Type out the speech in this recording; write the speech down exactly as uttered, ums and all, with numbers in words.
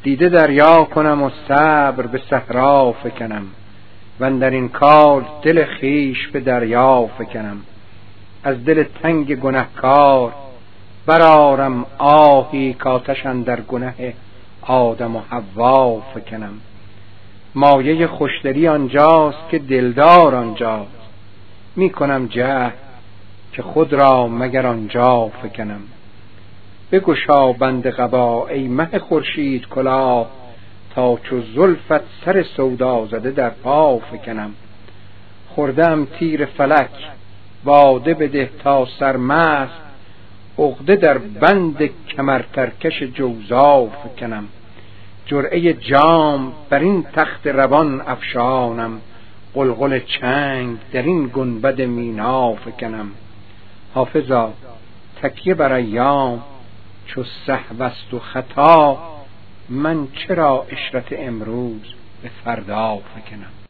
دیده دریا کنم و صبر به صحرا فکنم، و در این کار دل خیش به دریا فکنم. از دل تنگ گنهکار برآرم آهی، کآتش اندر گنه آدم و حوا فکنم. مایه خوشدلی آنجاست که دلدار آنجاست، می کنم جهد که خود را مگر آنجا فکنم. بگشا بند قبا ای مه خورشید کلاه، تا چو زلفت سر سودا زده در پا فکنم. خوردم تیر فلک باده بده تا سرمست، عقده در بند کمرترکش جوزا فکنم. جرعه جام بر این تخت روان افشانم، قلقل چنگ در این گنبد مینا فکنم. حافظا تکیه بر ایام چو سهو است و خطا، من چرا عشرت امروز به فردا فکنم.